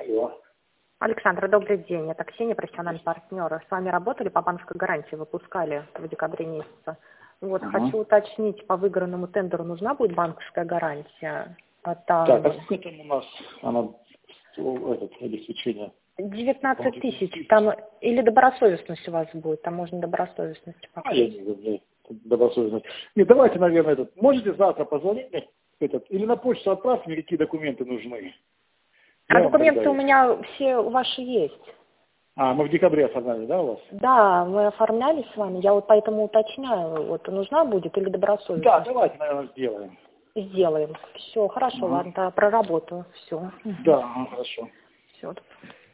Алло. Александра, добрый день. Это Ксения, профессиональный партнер. С вами работали по банковской гарантии, выпускали в декабре месяце. Вот, хочу уточнить, по выигранному тендеру нужна будет банковская гарантия? Так, а сколько там у нас она обеспечение? 19 тысяч. Там или добросовестность у вас будет, там можно добросовестность Я покрыть. не знаю, добросовестность. Не, давайте, наверное, можете завтра позвонить мне, или на почту отправьте мне, какие документы нужны. А Я вам документы тогда у меня все ваши есть. мы в декабре оформляли, да, у вас? Да, мы оформляли с вами. Я вот поэтому уточняю, вот нужна будет или добросовестность? Да, давайте, наверное, сделаем. Сделаем. Все, хорошо, ладно, проработаю. Все. Да, хорошо. Все.